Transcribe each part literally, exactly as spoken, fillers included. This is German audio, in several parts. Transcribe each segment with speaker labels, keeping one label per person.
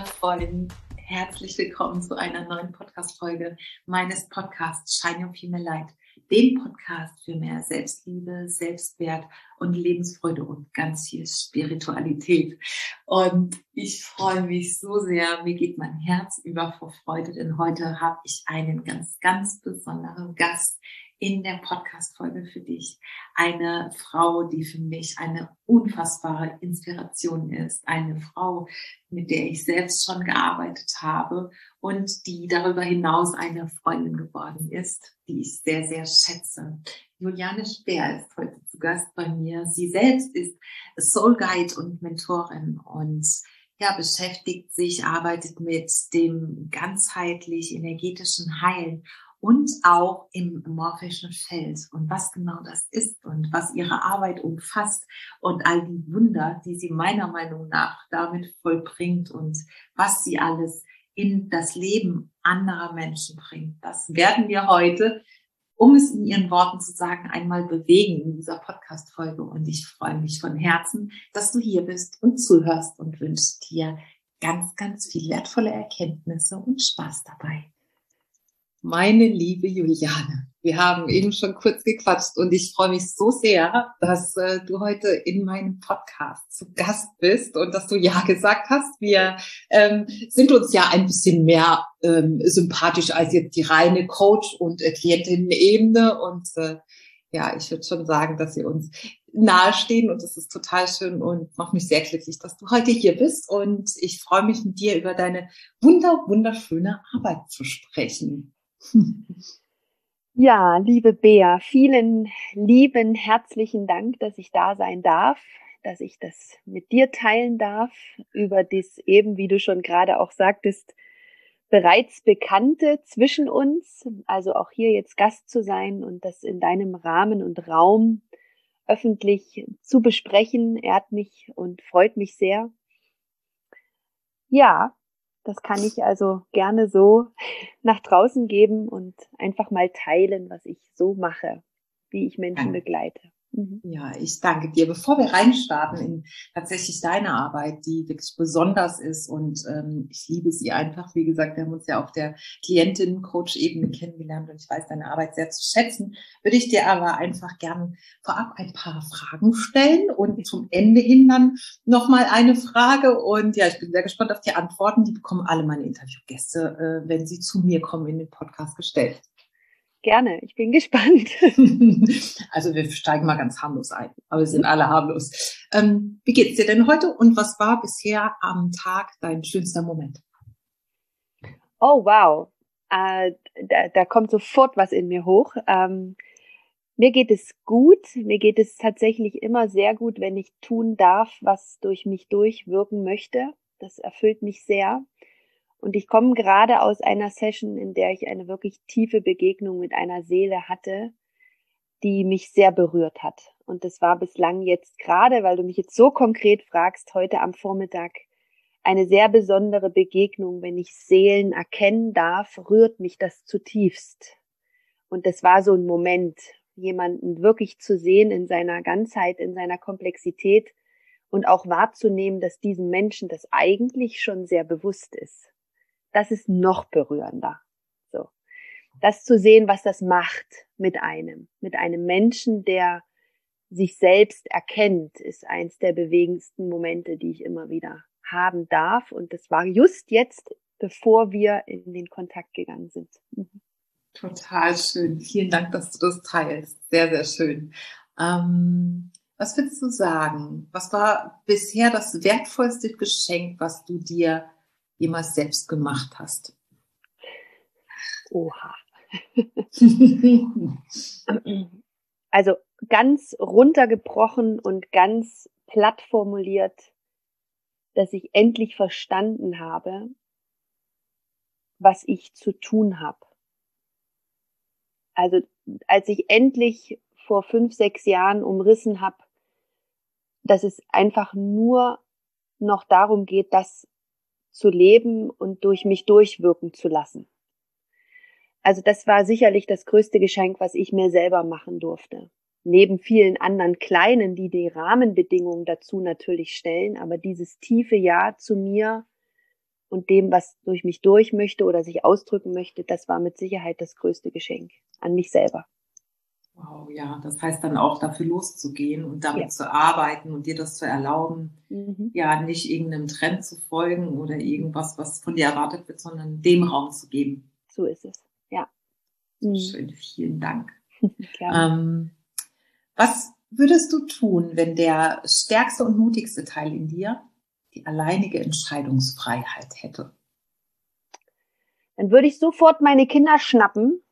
Speaker 1: wundervollen, herzlich willkommen zu einer neuen Podcast-Folge meines Podcasts Shine Your Female Light, dem Podcast für mehr Selbstliebe, Selbstwert und Lebensfreude und ganz viel Spiritualität. Und ich freue mich so sehr, mir geht mein Herz über vor Freude, denn heute habe ich einen ganz, ganz besonderen Gast in der Podcast-Folge für dich. Eine Frau, die für mich eine unfassbare Inspiration ist. Eine Frau, mit der ich selbst schon gearbeitet habe und die darüber hinaus eine Freundin geworden ist, die ich sehr, sehr schätze. Juliane Speer ist heute zu Gast bei mir. Sie selbst ist Soul Guide und Mentorin und ja, beschäftigt sich, arbeitet mit dem ganzheitlich energetischen Heilen und auch im morphischen Feld. Und was genau das ist und was ihre Arbeit umfasst und all die Wunder, die sie meiner Meinung nach damit vollbringt und was sie alles in das Leben anderer Menschen bringt. Das werden wir heute, um es in ihren Worten zu sagen, einmal bewegen in dieser Podcast-Folge. Und ich freue mich von Herzen, dass du hier bist und zuhörst und wünsche dir ganz, ganz viel wertvolle Erkenntnisse und Spaß dabei. Meine liebe Juliane, wir haben eben schon kurz gequatscht und ich freue mich so sehr, dass äh, du heute in meinem Podcast zu Gast bist und dass du ja gesagt hast. Wir ähm, sind uns ja ein bisschen mehr ähm, sympathisch als jetzt die reine Coach- und äh, Klientinnen-Ebene und äh, ja, ich würde schon sagen, dass wir uns nahestehen und das ist total schön und macht mich sehr glücklich, dass du heute hier bist und ich freue mich mit dir über deine wunder wunderschöne Arbeit zu sprechen.
Speaker 2: Ja, liebe Bea, vielen lieben, herzlichen Dank, dass ich da sein darf, dass ich das mit dir teilen darf, über das eben, wie du schon gerade auch sagtest, bereits Bekannte zwischen uns, also auch hier jetzt Gast zu sein und das in deinem Rahmen und Raum öffentlich zu besprechen, ehrt mich und freut mich sehr. Ja, das kann ich also gerne so nach draußen geben und einfach mal teilen, was ich so mache, wie ich Menschen begleite.
Speaker 1: Mhm. Ja, ich danke dir. Bevor wir reinstarten in tatsächlich deine Arbeit, die wirklich besonders ist und ähm, ich liebe sie einfach. Wie gesagt, wir haben uns ja auf der Klientin-Coach-Ebene kennengelernt und ich weiß deine Arbeit sehr zu schätzen, würde ich dir aber einfach gern vorab ein paar Fragen stellen und zum Ende hin dann nochmal eine Frage. Und ja, ich bin sehr gespannt auf die Antworten. Die bekommen alle meine Interviewgäste, äh, wenn sie zu mir kommen, in den Podcast gestellt.
Speaker 2: Gerne, ich bin gespannt.
Speaker 1: Also wir steigen mal ganz harmlos ein, aber wir sind alle harmlos. Ähm, wie geht's dir denn heute und was war bisher am Tag dein schönster Moment?
Speaker 2: Oh wow, äh, da, da kommt sofort was in mir hoch. Ähm, mir geht es gut, mir geht es tatsächlich immer sehr gut, wenn ich tun darf, was durch mich durchwirken möchte. Das erfüllt mich sehr. Und ich komme gerade aus einer Session, in der ich eine wirklich tiefe Begegnung mit einer Seele hatte, die mich sehr berührt hat. Und das war bislang jetzt gerade, weil du mich jetzt so konkret fragst, heute am Vormittag eine sehr besondere Begegnung. Wenn ich Seelen erkennen darf, rührt mich das zutiefst. Und das war so ein Moment, jemanden wirklich zu sehen in seiner Ganzheit, in seiner Komplexität und auch wahrzunehmen, dass diesem Menschen das eigentlich schon sehr bewusst ist. Das ist noch berührender. So. Das zu sehen, was das macht mit einem, mit einem Menschen, der sich selbst erkennt, ist eins der bewegendsten Momente, die ich immer wieder haben darf. Und das war just jetzt, bevor wir in den Kontakt gegangen sind. Mhm.
Speaker 1: Total schön. Vielen Dank, dass du das teilst. Sehr, sehr schön. Ähm, was würdest du sagen? Was war bisher das wertvollste Geschenk, was du dir jemals selbst gemacht hast?
Speaker 2: Oha. Also ganz runtergebrochen und ganz platt formuliert, dass ich endlich verstanden habe, was ich zu tun habe. Also als ich endlich vor fünf, sechs Jahren umrissen habe, dass es einfach nur noch darum geht, das zu leben und durch mich durchwirken zu lassen. Also das war sicherlich das größte Geschenk, was ich mir selber machen durfte. Neben vielen anderen kleinen, die die Rahmenbedingungen dazu natürlich stellen, aber dieses tiefe Ja zu mir und dem, was durch mich durch möchte oder sich ausdrücken möchte, das war mit Sicherheit das größte Geschenk an mich selber.
Speaker 1: Wow, ja, das heißt dann auch dafür loszugehen und damit
Speaker 2: Ja.
Speaker 1: zu arbeiten und dir das zu erlauben,
Speaker 2: Mhm.
Speaker 1: ja, nicht irgendeinem Trend zu folgen oder irgendwas, was von dir erwartet wird, sondern dem Raum zu geben.
Speaker 2: So ist es, ja.
Speaker 1: So
Speaker 2: Mhm.
Speaker 1: schön, vielen Dank.
Speaker 2: Gerne.
Speaker 1: Ähm, was würdest du tun, wenn der stärkste und mutigste Teil in dir die alleinige Entscheidungsfreiheit hätte?
Speaker 2: Dann würde ich sofort meine Kinder schnappen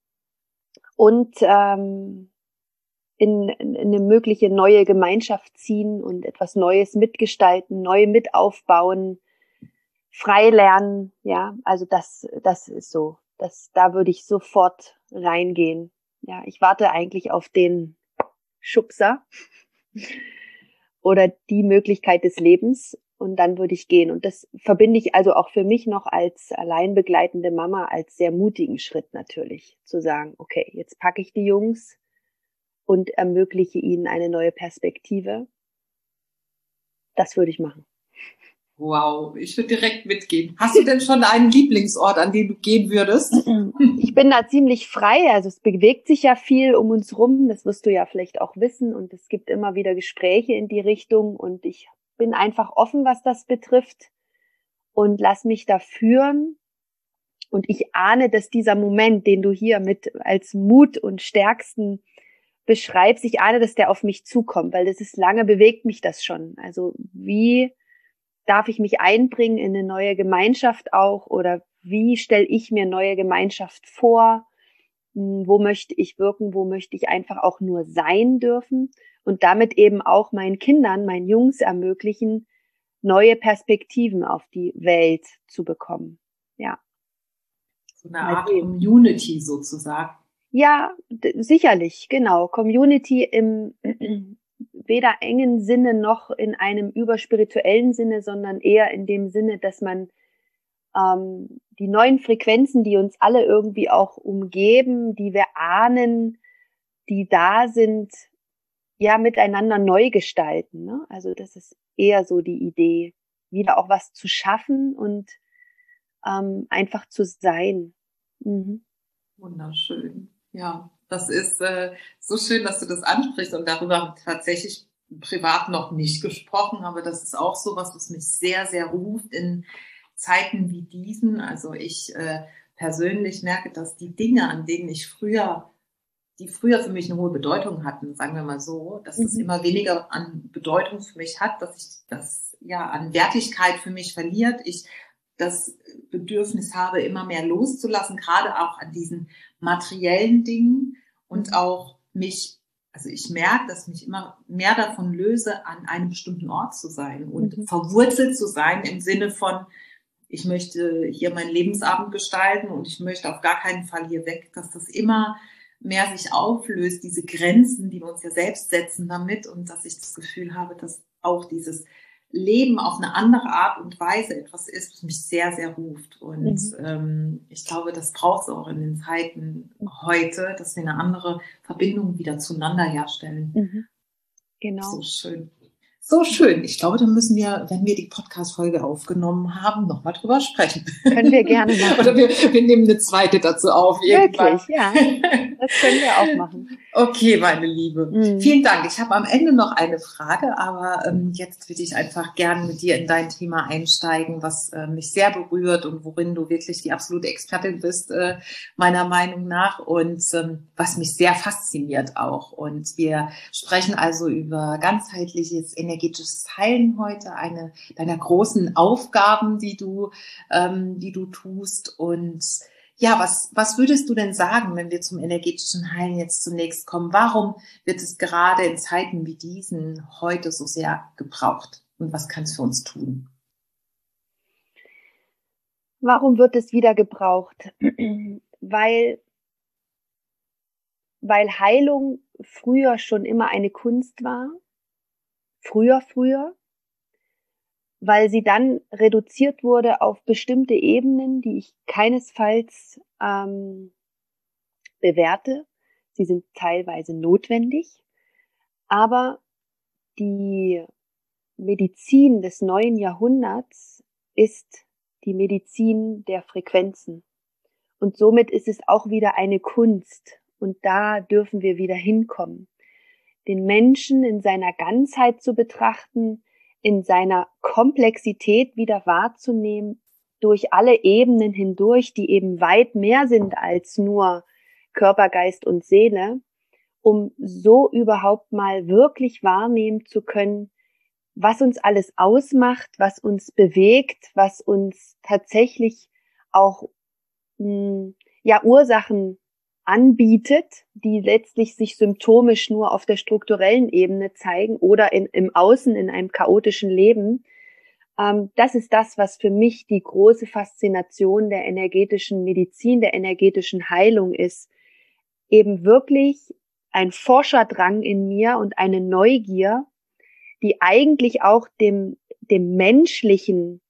Speaker 2: und ähm, in, in eine mögliche neue Gemeinschaft ziehen und etwas Neues mitgestalten, neu mit aufbauen, frei lernen, ja, also das, das ist so, das, da würde ich sofort reingehen. Ja, ich warte eigentlich auf den Schubser oder die Möglichkeit des Lebens und dann würde ich gehen. Und das verbinde ich also auch für mich noch als allein begleitende Mama als sehr mutigen Schritt natürlich, zu sagen, okay, jetzt packe ich die Jungs und ermögliche ihnen eine neue Perspektive. Das würde ich machen.
Speaker 1: Wow, ich würde direkt mitgehen. Hast du denn schon einen Lieblingsort, an den du gehen würdest?
Speaker 2: Ich bin da ziemlich frei, also es bewegt sich ja viel um uns rum, das wirst du ja vielleicht auch wissen und es gibt immer wieder Gespräche in die Richtung und ich bin einfach offen, was das betrifft und lass mich da führen und ich ahne, dass dieser Moment, den du hier mit als Mut und Stärksten beschreibst, ich ahne, dass der auf mich zukommt, weil das ist lange bewegt mich das schon, also wie darf ich mich einbringen in eine neue Gemeinschaft auch oder wie stelle ich mir neue Gemeinschaft vor? Wo möchte ich wirken? Wo möchte ich einfach auch nur sein dürfen? Und damit eben auch meinen Kindern, meinen Jungs ermöglichen, neue Perspektiven auf die Welt zu bekommen. Ja.
Speaker 1: So eine Art Community sozusagen.
Speaker 2: Ja, d- sicherlich, genau. Community im weder engen Sinne noch in einem überspirituellen Sinne, sondern eher in dem Sinne, dass man ähm, die neuen Frequenzen, die uns alle irgendwie auch umgeben, die wir ahnen, die da sind, ja miteinander neu gestalten. Ne? Also das ist eher so die Idee, wieder auch was zu schaffen und ähm, einfach zu sein. Mhm.
Speaker 1: Wunderschön. Ja, das ist äh, so schön, dass du das ansprichst und darüber haben wir tatsächlich privat noch nicht gesprochen, aber das ist auch so was, was mich sehr, sehr ruft in Zeiten wie diesen. Also ich äh, persönlich merke, dass die Dinge, an denen ich früher, die früher für mich eine hohe Bedeutung hatten, sagen wir mal so, dass das
Speaker 2: Mhm.
Speaker 1: immer weniger an Bedeutung für mich hat, dass ich das ja an Wertigkeit für mich verliert. Ich das Bedürfnis habe, immer mehr loszulassen, gerade auch an diesen materiellen Dingen und
Speaker 2: Mhm.
Speaker 1: auch mich, also ich merke, dass ich mich immer mehr davon löse, an einem bestimmten Ort zu sein und
Speaker 2: Mhm.
Speaker 1: verwurzelt zu sein im Sinne von, ich möchte hier meinen Lebensabend gestalten und ich möchte auf gar keinen Fall hier weg, dass das immer mehr sich auflöst, diese Grenzen, die wir uns ja selbst setzen damit und dass ich das Gefühl habe, dass auch dieses Leben auf eine andere Art und Weise etwas ist, was mich sehr, sehr ruft. Und
Speaker 2: Mhm.
Speaker 1: ähm, ich glaube, das braucht es auch in den Zeiten heute, dass wir eine andere Verbindung wieder zueinander herstellen.
Speaker 2: Mhm. Genau.
Speaker 1: So schön. So schön. Ich glaube, da müssen wir, wenn wir die Podcast-Folge aufgenommen haben, nochmal drüber sprechen.
Speaker 2: Können wir gerne machen.
Speaker 1: Oder wir, wir nehmen eine zweite dazu auf. Irgendwann.
Speaker 2: Wirklich, ja. Das können wir auch machen.
Speaker 1: Okay, meine Liebe.
Speaker 2: Mhm.
Speaker 1: Vielen Dank. Ich habe am Ende noch eine Frage, aber ähm, jetzt würde ich einfach gerne mit dir in dein Thema einsteigen, was äh, mich sehr berührt und worin du wirklich die absolute Expertin bist, äh, meiner Meinung nach, und ähm, was mich sehr fasziniert auch. Und wir sprechen also über ganzheitliches energetisches Heilen heute, eine deiner großen Aufgaben, die du, ähm, die du tust. Und ja, was, was würdest du denn sagen, wenn wir zum energetischen Heilen jetzt zunächst kommen? Warum wird es gerade in Zeiten wie diesen heute so sehr gebraucht? Und was kann es für uns tun?
Speaker 2: Warum wird es wieder gebraucht? weil, weil Heilung früher schon immer eine Kunst war. Früher, früher. Weil sie dann reduziert wurde auf bestimmte Ebenen, die ich keinesfalls ähm, bewerte. Sie sind teilweise notwendig, aber die Medizin des neuen Jahrhunderts ist die Medizin der Frequenzen. Und somit ist es auch wieder eine Kunst. Und da dürfen wir wieder hinkommen. Den Menschen in seiner Ganzheit zu betrachten, in seiner Komplexität wieder wahrzunehmen, durch alle Ebenen hindurch, die eben weit mehr sind als nur Körper, Geist und Seele, um so überhaupt mal wirklich wahrnehmen zu können, was uns alles ausmacht, was uns bewegt, was uns tatsächlich auch mh, ja Ursachen anbietet, die letztlich sich symptomisch nur auf der strukturellen Ebene zeigen oder in, im Außen in einem chaotischen Leben. Ähm, das ist das, was für mich die große Faszination der energetischen Medizin, der energetischen Heilung ist. Eben wirklich ein Forscherdrang in mir und eine Neugier, die eigentlich auch dem, dem menschlichen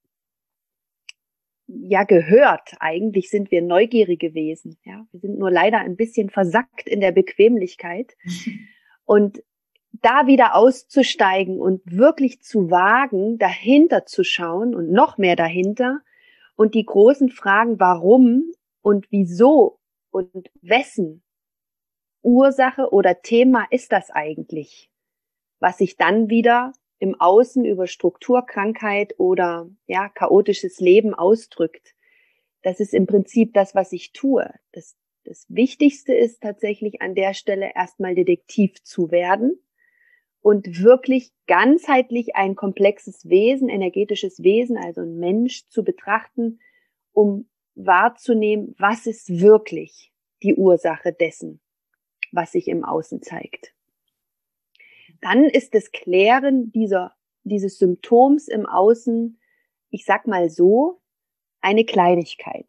Speaker 2: ja gehört. Eigentlich sind wir neugierige Wesen. Ja, wir sind nur leider ein bisschen versackt in der Bequemlichkeit. Und da wieder auszusteigen und wirklich zu wagen, dahinter zu schauen und noch mehr dahinter und die großen Fragen, warum und wieso und wessen Ursache oder Thema ist das eigentlich, was sich dann wieder im Außen über Strukturkrankheit oder ja chaotisches Leben ausdrückt. Das ist im Prinzip das, was ich tue. Das, das Wichtigste ist tatsächlich an der Stelle erstmal Detektiv zu werden und wirklich ganzheitlich ein komplexes Wesen, energetisches Wesen, also ein Mensch zu betrachten, um wahrzunehmen, was ist wirklich die Ursache dessen, was sich im Außen zeigt. Dann ist das Klären dieser, dieses Symptoms im Außen, ich sag mal so, eine Kleinigkeit.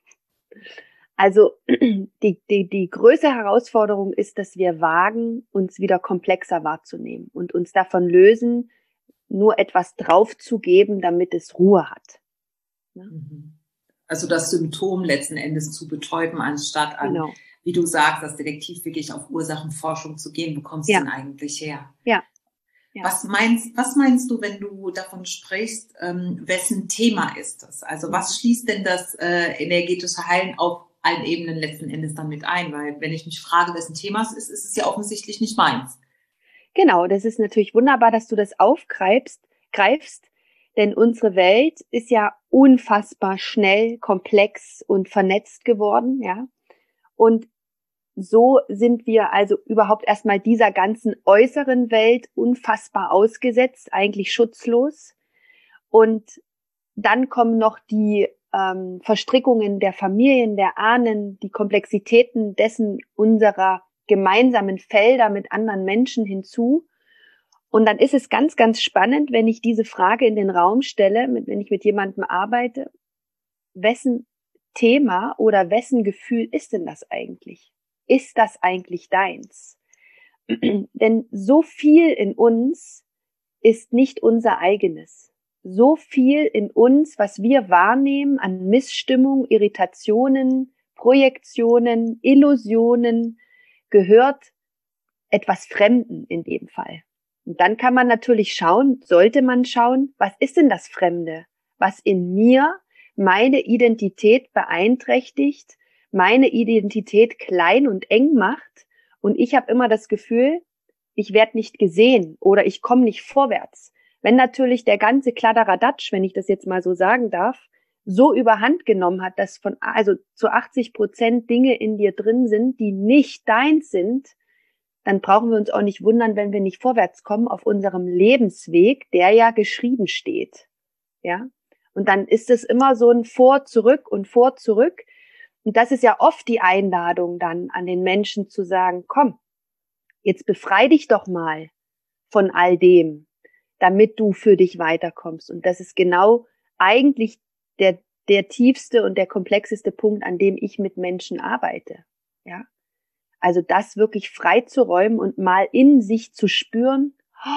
Speaker 2: Also die, die, die größte Herausforderung ist, dass wir wagen, uns wieder komplexer wahrzunehmen und uns davon lösen, nur etwas draufzugeben, damit es Ruhe hat.
Speaker 1: Ja? Also das Symptom letzten Endes zu betäuben, anstatt an, genau, wie du sagst, als Detektiv wirklich auf Ursachenforschung zu gehen. Wo kommst du ja. denn eigentlich her?
Speaker 2: Ja. Ja.
Speaker 1: Was meinst, was meinst du, wenn du davon sprichst, ähm, wessen Thema ist das? Also was schließt denn das äh, energetische Heilen auf allen Ebenen letzten Endes dann mit ein? Weil wenn ich mich frage, wessen Thema es ist, ist es ja offensichtlich nicht meins.
Speaker 2: Genau, das ist natürlich wunderbar, dass du das aufgreifst, greifst, denn unsere Welt ist ja unfassbar schnell, komplex und vernetzt geworden, ja. Und so sind wir also überhaupt erstmal dieser ganzen äußeren Welt unfassbar ausgesetzt, eigentlich schutzlos. Und dann kommen noch die ähm, Verstrickungen der Familien, der Ahnen, die Komplexitäten dessen unserer gemeinsamen Felder mit anderen Menschen hinzu. Und dann ist es ganz, ganz spannend, wenn ich diese Frage in den Raum stelle, mit, wenn ich mit jemandem arbeite, wessen Thema oder wessen Gefühl ist denn das eigentlich? Ist das eigentlich deins? Denn so viel in uns ist nicht unser eigenes. So viel in uns, was wir wahrnehmen an Missstimmung, Irritationen, Projektionen, Illusionen, gehört etwas Fremden in dem Fall. Und dann kann man natürlich schauen, sollte man schauen, was ist denn das Fremde, was in mir meine Identität beeinträchtigt, meine Identität klein und eng macht und ich habe immer das Gefühl, ich werde nicht gesehen oder ich komme nicht vorwärts. Wenn natürlich der ganze Kladderadatsch, wenn ich das jetzt mal so sagen darf, so überhand genommen hat, dass von also zu achtzig Prozent Dinge in dir drin sind, die nicht deins sind, dann brauchen wir uns auch nicht wundern, wenn wir nicht vorwärts kommen auf unserem Lebensweg, der ja geschrieben steht. Ja? Und dann ist es immer so ein Vor, Zurück und Vor, Zurück. Und das ist ja oft die Einladung dann an den Menschen zu sagen, komm, jetzt befrei dich doch mal von all dem, damit du für dich weiterkommst. Und das ist genau eigentlich der, der tiefste und der komplexeste Punkt, an dem ich mit Menschen arbeite. Ja, also das wirklich frei zu räumen und mal in sich zu spüren,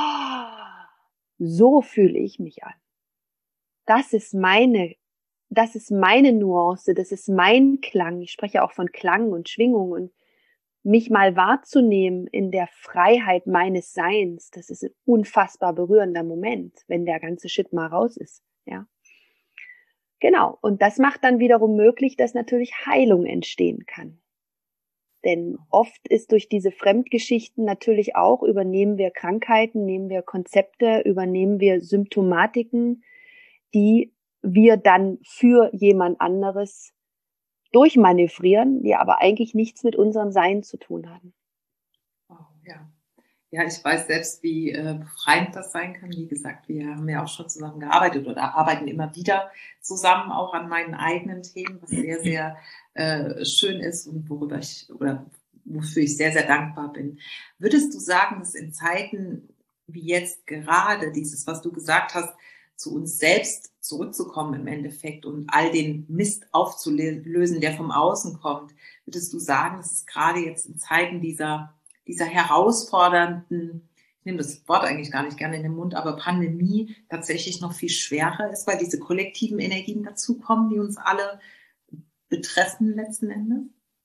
Speaker 2: so fühle ich mich an. Das ist meine Das ist meine Nuance, das ist mein Klang. Ich spreche auch von Klang und Schwingung und mich mal wahrzunehmen in der Freiheit meines Seins. Das ist ein unfassbar berührender Moment, wenn der ganze Shit mal raus ist, ja. Genau. Und das macht dann wiederum möglich, dass natürlich Heilung entstehen kann. Denn oft ist durch diese Fremdgeschichten natürlich auch, übernehmen wir Krankheiten, nehmen wir Konzepte, übernehmen wir Symptomatiken, die wir dann für jemand anderes durchmanövrieren, die aber eigentlich nichts mit unserem Sein zu tun haben.
Speaker 1: Oh, ja. Ja, ich weiß selbst, wie äh, befreiend das sein kann. Wie gesagt, wir haben ja auch schon zusammen gearbeitet oder arbeiten immer wieder zusammen, auch an meinen eigenen Themen, was sehr, sehr äh, schön ist und worüber ich oder wofür ich sehr, sehr dankbar bin. Würdest du sagen, dass in Zeiten wie jetzt gerade dieses, was du gesagt hast, zu uns selbst zurückzukommen im Endeffekt und all den Mist aufzulösen, der vom Außen kommt, würdest du sagen, dass es gerade jetzt in Zeiten dieser dieser herausfordernden, ich nehme das Wort eigentlich gar nicht gerne in den Mund, aber Pandemie tatsächlich noch viel schwerer ist, weil diese kollektiven Energien dazukommen, die uns alle betreffen letzten Endes?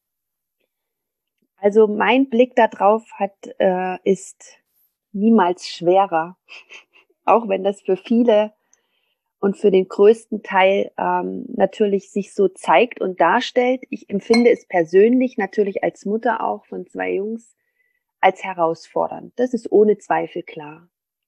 Speaker 2: Also mein Blick darauf hat, äh, ist niemals schwerer, auch wenn das für viele und für den größten Teil ähm, natürlich sich so zeigt und darstellt. Ich empfinde es persönlich natürlich als Mutter auch von zwei Jungs als herausfordernd. Das ist ohne Zweifel klar.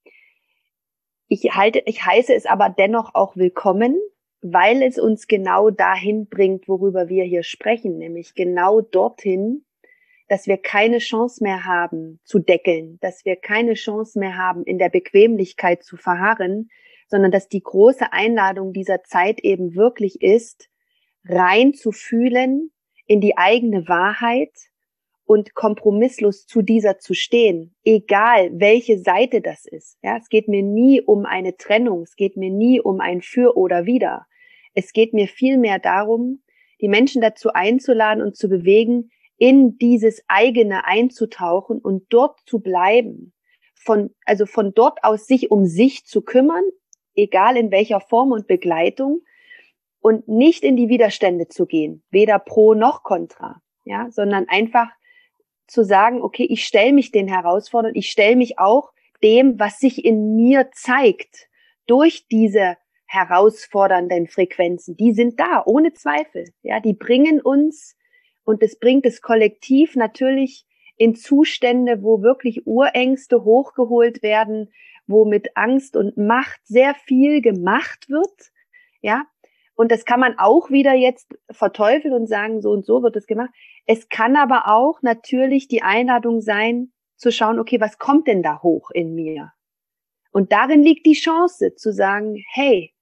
Speaker 2: Ich halte, ich heiße es aber dennoch auch willkommen, weil es uns genau dahin bringt, worüber wir hier sprechen, nämlich genau dorthin, dass wir keine Chance mehr haben zu deckeln, dass wir keine Chance mehr haben, in der Bequemlichkeit zu verharren, sondern dass die große Einladung dieser Zeit eben wirklich ist, rein zu fühlen in die eigene Wahrheit und kompromisslos zu dieser zu stehen, egal welche Seite das ist. Ja, es geht mir nie um eine Trennung, es geht mir nie um ein Für oder Wider. Es geht mir vielmehr darum, die Menschen dazu einzuladen und zu bewegen, in dieses eigene einzutauchen und dort zu bleiben. Von, also von dort aus sich um sich zu kümmern, egal in welcher Form und Begleitung, und nicht in die Widerstände zu gehen, weder pro noch contra, ja, sondern einfach zu sagen, okay, ich stelle mich den Herausforderungen, ich stelle mich auch dem, was sich in mir zeigt, durch diese herausfordernden Frequenzen. Die sind da, ohne Zweifel. Ja, die bringen uns, und es bringt das Kollektiv natürlich in Zustände, wo wirklich Urängste hochgeholt werden, wo mit Angst und Macht sehr viel gemacht wird. Ja, und das kann man auch wieder jetzt verteufeln und sagen, so und so wird es gemacht. Es kann aber auch natürlich die Einladung sein, zu schauen, okay, was kommt denn da hoch in mir? Und darin liegt die Chance zu sagen, hey,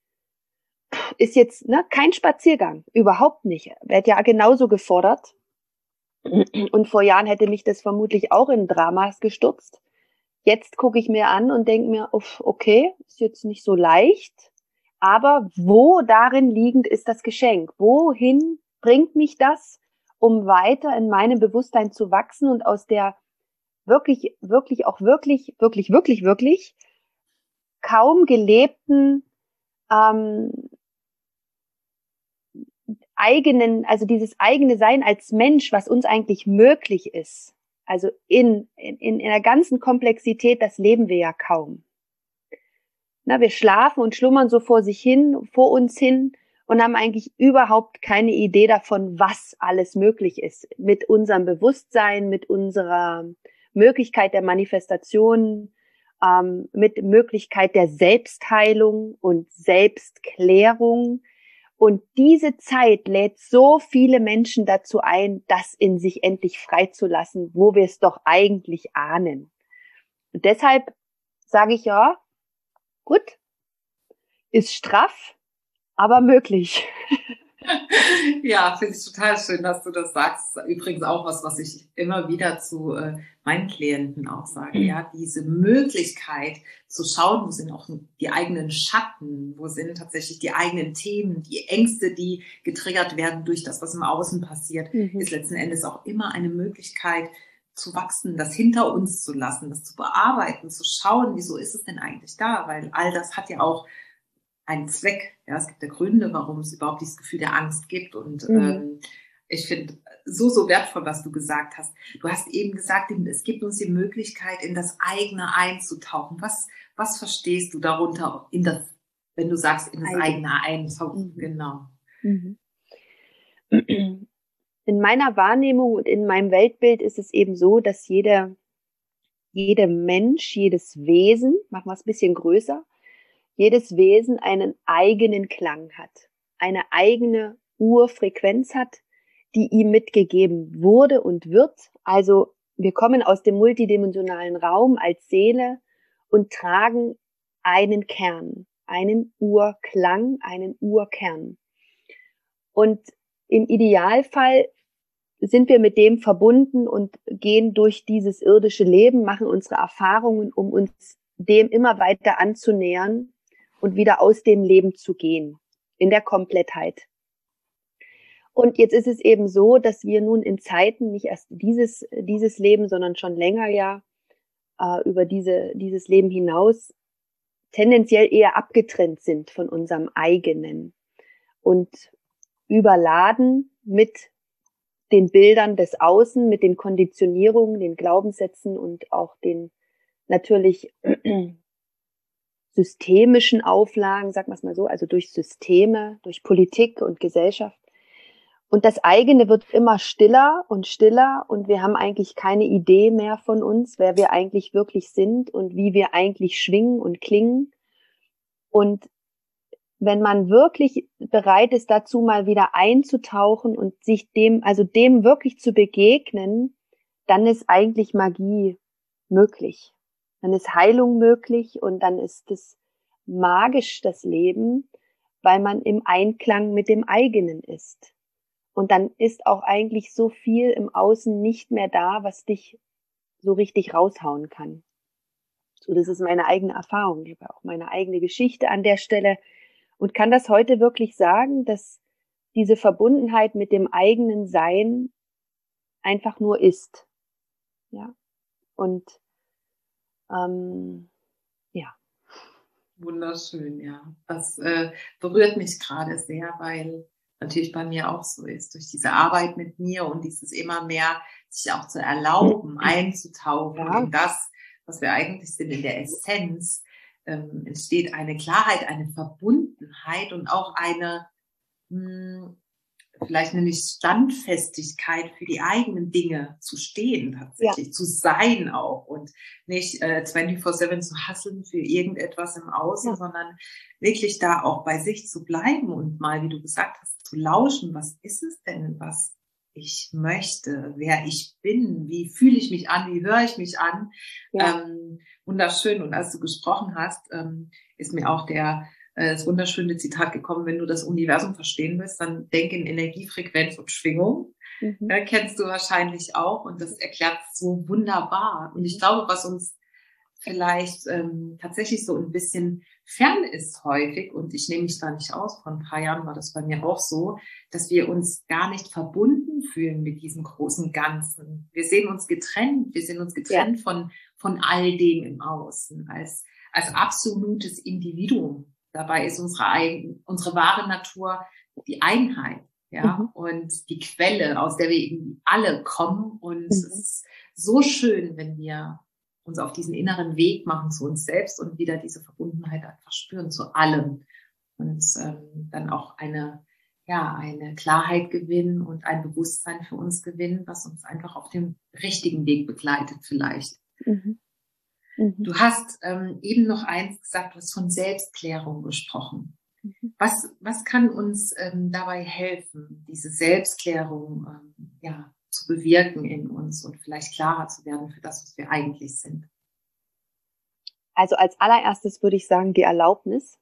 Speaker 2: ist jetzt ne, kein Spaziergang, überhaupt nicht. Werd ja genauso gefordert. Und vor Jahren hätte mich das vermutlich auch in Dramas gestürzt. Jetzt gucke ich mir an und denke mir, okay, ist jetzt nicht so leicht. Aber wo darin liegend ist das Geschenk? Wohin bringt mich das, um weiter in meinem Bewusstsein zu wachsen und aus der wirklich, wirklich, auch wirklich, wirklich, wirklich, wirklich kaum gelebten ähm, eigenen, also dieses eigene Sein als Mensch, was uns eigentlich möglich ist. Also in, in, in der ganzen Komplexität, das leben wir ja kaum. Na, wir schlafen und schlummern so vor sich hin, vor uns hin und haben eigentlich überhaupt keine Idee davon, was alles möglich ist. Mit unserem Bewusstsein, mit unserer Möglichkeit der Manifestation, ähm, mit Möglichkeit der Selbstheilung und Selbstklärung. Und diese Zeit lädt so viele Menschen dazu ein, das in sich endlich freizulassen, wo wir es doch eigentlich ahnen. Und deshalb sage ich ja, gut, ist straff, aber möglich.
Speaker 1: Ja, finde ich total schön, dass du das sagst. Übrigens auch was, was ich immer wieder zu äh, meinen Klienten auch sage. Ja, diese Möglichkeit zu schauen, wo sind auch die eigenen Schatten, wo sind tatsächlich die eigenen Themen, die Ängste, die getriggert werden durch das, was im Außen passiert, mhm. ist letzten Endes auch immer eine Möglichkeit zu wachsen, das hinter uns zu lassen, das zu bearbeiten, zu schauen, wieso ist es denn eigentlich da? Weil all das hat ja auch einen Zweck. Ja, es gibt ja Gründe, warum es überhaupt dieses Gefühl der Angst gibt. Und mhm. ähm, ich finde so, so wertvoll, was du gesagt hast. Du hast eben gesagt, es gibt uns die Möglichkeit, in das eigene einzutauchen. Was, was verstehst du darunter, in das wenn du sagst, in das
Speaker 2: Eigen.
Speaker 1: eigene Eintauchen,
Speaker 2: Mhm.
Speaker 1: genau.
Speaker 2: Mhm. In meiner Wahrnehmung und in meinem Weltbild ist es eben so, dass jeder, jeder Mensch, jedes Wesen, machen wir es ein bisschen größer, jedes Wesen einen eigenen Klang hat, eine eigene Urfrequenz hat, die ihm mitgegeben wurde und wird. Also wir kommen aus dem multidimensionalen Raum als Seele und tragen einen Kern, einen Urklang, einen Urkern. Und im Idealfall sind wir mit dem verbunden und gehen durch dieses irdische Leben, machen unsere Erfahrungen, um uns dem immer weiter anzunähern und wieder aus dem Leben zu gehen, in der Komplettheit. Und jetzt ist es eben so, dass wir nun in Zeiten nicht erst dieses, dieses Leben, sondern schon länger ja äh, über diese, dieses Leben hinaus tendenziell eher abgetrennt sind von unserem eigenen und überladen mit den Bildern des Außen, mit den Konditionierungen, den Glaubenssätzen und auch den natürlich systemischen Auflagen, sagen wir es mal so, also durch Systeme, durch Politik und Gesellschaft. Und das eigene wird immer stiller und stiller und wir haben eigentlich keine Idee mehr von uns, wer wir eigentlich wirklich sind und wie wir eigentlich schwingen und klingen. Und wenn man wirklich bereit ist, dazu mal wieder einzutauchen und sich dem, also dem wirklich zu begegnen, dann ist eigentlich Magie möglich. Dann ist Heilung möglich und dann ist es magisch, das Leben, weil man im Einklang mit dem eigenen ist. Und dann ist auch eigentlich so viel im Außen nicht mehr da, was dich so richtig raushauen kann. So, das ist meine eigene Erfahrung. Ich habe auch meine eigene Geschichte an der Stelle und kann das heute wirklich sagen, dass diese Verbundenheit mit dem eigenen Sein einfach nur ist. Ja. Und ähm, ja.
Speaker 1: Wunderschön, ja. Das äh, berührt mich gerade sehr, weil natürlich bei mir auch so ist, durch diese Arbeit mit mir und dieses immer mehr sich auch zu erlauben, einzutauchen
Speaker 2: Ja.
Speaker 1: in das, was wir eigentlich sind, in der Essenz, ähm, entsteht eine Klarheit, eine Verbundenheit und auch eine, mh, vielleicht eine Standfestigkeit für die eigenen Dinge zu stehen, tatsächlich, ja. Zu sein auch und nicht äh, vierundzwanzig sieben zu hasseln für irgendetwas im Außen, ja. Sondern wirklich da auch bei sich zu bleiben und mal, wie du gesagt hast, zu lauschen, was ist es denn, was ich möchte, wer ich bin, wie fühle ich mich an, wie höre ich mich an. Ja. Ähm, wunderschön. Und als du gesprochen hast, ähm, ist mir auch der das wunderschöne Zitat gekommen, wenn du das Universum verstehen willst, dann denk in Energie, Frequenz und Schwingung. Mhm. Ja, kennst du wahrscheinlich auch und das erklärt so wunderbar. Und ich glaube, was uns vielleicht ähm, tatsächlich so ein bisschen fern ist häufig, und ich nehme mich da nicht aus, vor ein paar Jahren war das bei mir auch so, dass wir uns gar nicht verbunden fühlen mit diesem großen Ganzen. Wir sehen uns getrennt, wir sehen uns getrennt ja. von, von all dem im Außen, als, als absolutes Individuum. Dabei ist unsere eigen, unsere wahre Natur die Einheit, ja, mhm. und die Quelle, aus der wir eben alle kommen. Und mhm. es ist so schön, wenn wir uns auf diesen inneren Weg machen zu uns selbst und wieder diese Verbundenheit einfach spüren zu allem und ähm, dann auch eine, ja, eine Klarheit gewinnen und ein Bewusstsein für uns gewinnen, was uns einfach auf dem richtigen Weg begleitet vielleicht. Mhm. Du hast ähm, eben noch eins gesagt, du hast von Selbstklärung gesprochen. Mhm. Was, was kann uns ähm, dabei helfen, diese Selbstklärung ähm, ja, zu bewirken in uns und vielleicht klarer zu werden für das, was wir eigentlich sind?
Speaker 2: Also als allererstes würde ich sagen, die Erlaubnis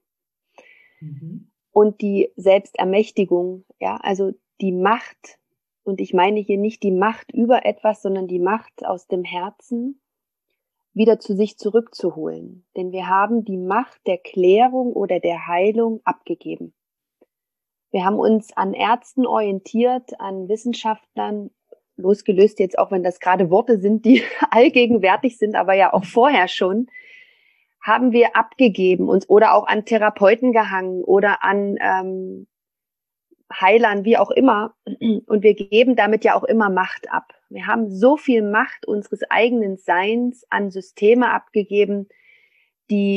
Speaker 2: mhm. und die Selbstermächtigung, ja, also die Macht. Und ich meine hier nicht die Macht über etwas, sondern die Macht aus dem Herzen, wieder zu sich zurückzuholen. Denn wir haben die Macht der Klärung oder der Heilung abgegeben. Wir haben uns an Ärzten orientiert, an Wissenschaftlern, losgelöst jetzt auch, wenn das gerade Worte sind, die allgegenwärtig sind, aber ja auch vorher schon, haben wir abgegeben uns oder auch an Therapeuten gehangen oder an ähm, Heilern, wie auch immer. Und wir geben damit ja auch immer Macht ab. Wir haben so viel Macht unseres eigenen Seins an Systeme abgegeben, die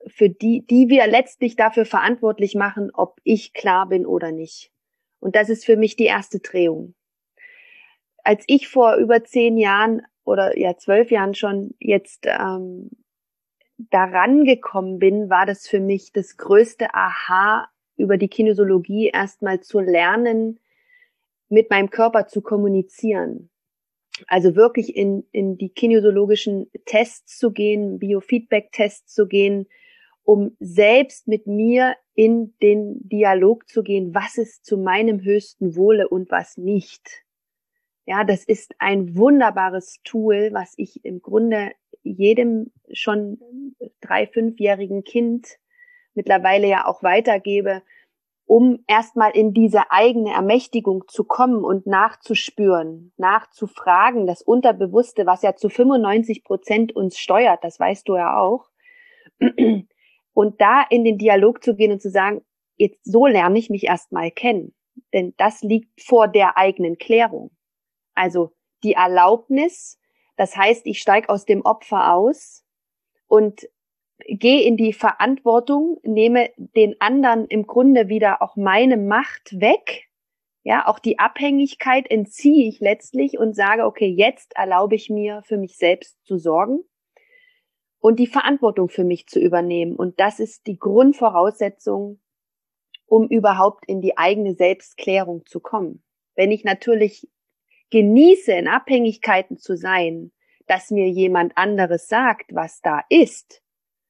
Speaker 2: für die, die wir letztlich dafür verantwortlich machen, ob ich klar bin oder nicht. Und das ist für mich die erste Drehung. Als ich vor über zehn Jahren oder ja zwölf Jahren schon jetzt ähm, daran gekommen bin, war das für mich das größte Aha, über die Kinesiologie erstmal zu lernen, mit meinem Körper zu kommunizieren. Also wirklich in, in die kinesiologischen Tests zu gehen, Biofeedback-Tests zu gehen, um selbst mit mir in den Dialog zu gehen, was ist zu meinem höchsten Wohle und was nicht. Ja, das ist ein wunderbares Tool, was ich im Grunde jedem schon drei-, fünfjährigen Kind mittlerweile ja auch weitergebe, um erstmal in diese eigene Ermächtigung zu kommen und nachzuspüren, nachzufragen, das Unterbewusste, was ja zu fünfundneunzig Prozent uns steuert, das weißt du ja auch. Und da in den Dialog zu gehen und zu sagen, jetzt so lerne ich mich erstmal kennen, denn das liegt vor der eigenen Klärung. Also die Erlaubnis, das heißt, ich steige aus dem Opfer aus und gehe in die Verantwortung, nehme den anderen im Grunde wieder auch meine Macht weg. Ja, auch die Abhängigkeit entziehe ich letztlich und sage, okay, jetzt erlaube ich mir, für mich selbst zu sorgen und die Verantwortung für mich zu übernehmen. Und das ist die Grundvoraussetzung, um überhaupt in die eigene Selbstklärung zu kommen. Wenn ich natürlich genieße, in Abhängigkeiten zu sein, dass mir jemand anderes sagt, was da ist,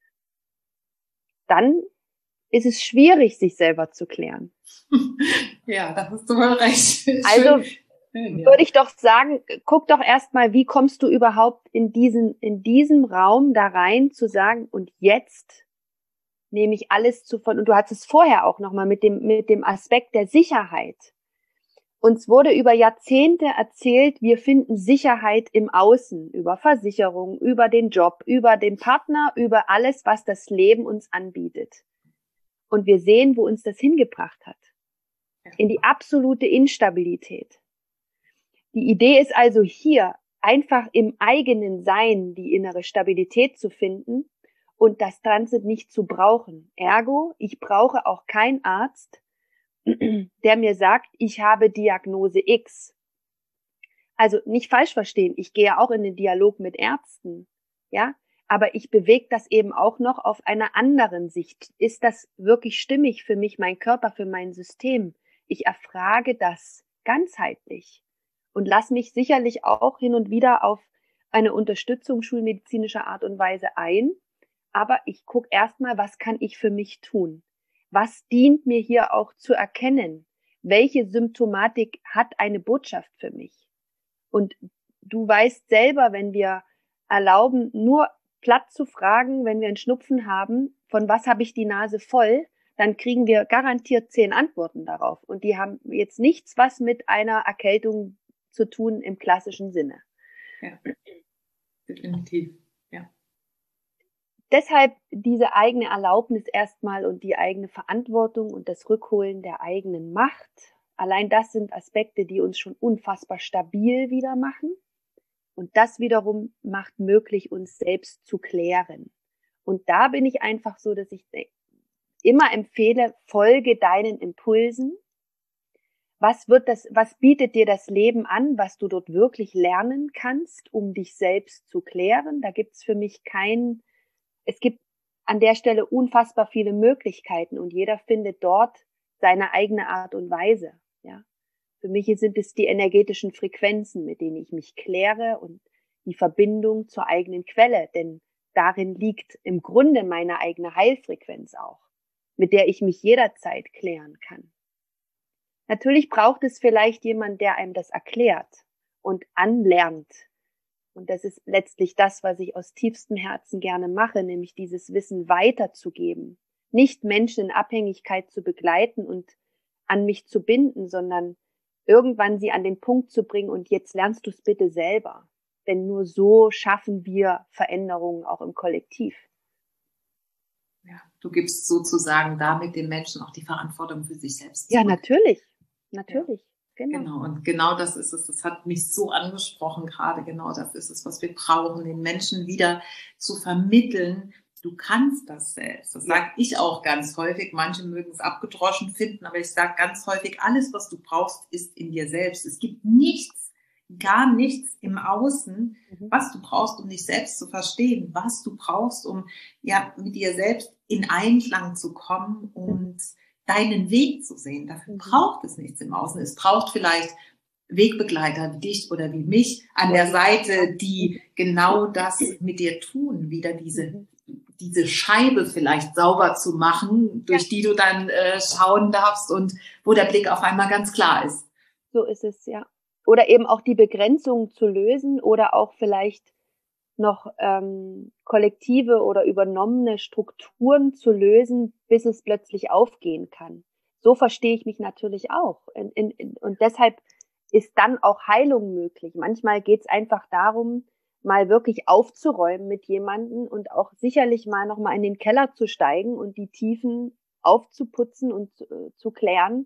Speaker 2: dann ist es schwierig, sich selber zu klären.
Speaker 1: Ja, da hast du mal recht.
Speaker 2: Also
Speaker 1: Schön, ja.
Speaker 2: würde ich doch sagen, guck doch erstmal, wie kommst du überhaupt in diesen, in diesem Raum da rein, zu sagen, und jetzt nehme ich alles zu von, und du hattest es vorher auch nochmal mit dem, mit dem Aspekt der Sicherheit. Uns wurde über Jahrzehnte erzählt, wir finden Sicherheit im Außen, über Versicherung, über den Job, über den Partner, über alles, was das Leben uns anbietet. Und wir sehen, wo uns das hingebracht hat. In die absolute Instabilität. Die Idee ist also hier, einfach im eigenen Sein die innere Stabilität zu finden und das Transit nicht zu brauchen. Ergo, ich brauche auch keinen Arzt, der mir sagt, ich habe Diagnose X. Also nicht falsch verstehen, ich gehe auch in den Dialog mit Ärzten, ja, aber ich bewege das eben auch noch auf einer anderen Sicht. Ist das wirklich stimmig für mich, mein Körper, für mein System? Ich erfrage das ganzheitlich und lasse mich sicherlich auch hin und wieder auf eine Unterstützung schulmedizinischer Art und Weise ein, aber ich gucke erstmal, was kann ich für mich tun? Was dient mir hier auch zu erkennen? Welche Symptomatik hat eine Botschaft für mich? Und du weißt selber, wenn wir erlauben, nur platt zu fragen, wenn wir einen Schnupfen haben, von was habe ich die Nase voll, dann kriegen wir garantiert zehn Antworten darauf. Und die haben jetzt nichts, was mit einer Erkältung zu tun im klassischen Sinne.
Speaker 1: Ja, definitiv. Ja.
Speaker 2: Deshalb diese eigene Erlaubnis erstmal und die eigene Verantwortung und das Rückholen der eigenen Macht. Allein das sind Aspekte, die uns schon unfassbar stabil wieder machen. Und das wiederum macht möglich, uns selbst zu klären. Und da bin ich einfach so, dass ich immer empfehle, folge deinen Impulsen. Was wird das, was bietet dir das Leben an, was du dort wirklich lernen kannst, um dich selbst zu klären? Da gibt's für mich kein, es gibt an der Stelle unfassbar viele Möglichkeiten und jeder findet dort seine eigene Art und Weise, ja. Für mich sind es die energetischen Frequenzen, mit denen ich mich kläre und die Verbindung zur eigenen Quelle, denn darin liegt im Grunde meine eigene Heilfrequenz auch, mit der ich mich jederzeit klären kann. Natürlich braucht es vielleicht jemand, der einem das erklärt und anlernt. Und das ist letztlich das, was ich aus tiefstem Herzen gerne mache, nämlich dieses Wissen weiterzugeben. Nicht Menschen in Abhängigkeit zu begleiten und an mich zu binden, sondern irgendwann sie an den Punkt zu bringen und jetzt lernst du es bitte selber. Denn nur so schaffen wir Veränderungen auch im Kollektiv.
Speaker 1: Ja, du gibst sozusagen damit den Menschen auch die Verantwortung für sich selbst
Speaker 2: zurück. Ja, natürlich. Natürlich. Ja.
Speaker 1: Genau. genau, und genau das ist es, das hat mich so angesprochen gerade, genau das ist es, was wir brauchen, den Menschen wieder zu vermitteln, du kannst das selbst. Das sage ich auch ganz häufig. Manche mögen es abgedroschen finden, aber ich sage ganz häufig, alles, was du brauchst, ist in dir selbst. Es gibt nichts, gar nichts im Außen,
Speaker 2: Mhm.
Speaker 1: was du brauchst, um dich selbst zu verstehen, was du brauchst, um ja mit dir selbst in Einklang zu kommen und deinen Weg zu sehen. Dafür
Speaker 2: Mhm.
Speaker 1: braucht es nichts im Außen. Es braucht vielleicht Wegbegleiter wie dich oder wie mich an
Speaker 2: Ja.
Speaker 1: der Seite, die genau das mit dir tun, wieder diese,
Speaker 2: Mhm.
Speaker 1: diese Scheibe vielleicht sauber zu machen, durch
Speaker 2: Ja.
Speaker 1: die du dann äh, schauen darfst und wo der Blick auf einmal ganz klar ist.
Speaker 2: So ist es, ja. Oder eben auch die Begrenzung zu lösen oder auch vielleicht noch ähm, kollektive oder übernommene Strukturen zu lösen, bis es plötzlich aufgehen kann. So verstehe ich mich natürlich auch. In, in, in, und deshalb ist dann auch Heilung möglich. Manchmal geht es einfach darum, mal wirklich aufzuräumen mit jemandem und auch sicherlich mal noch mal in den Keller zu steigen und die Tiefen aufzuputzen und äh, zu klären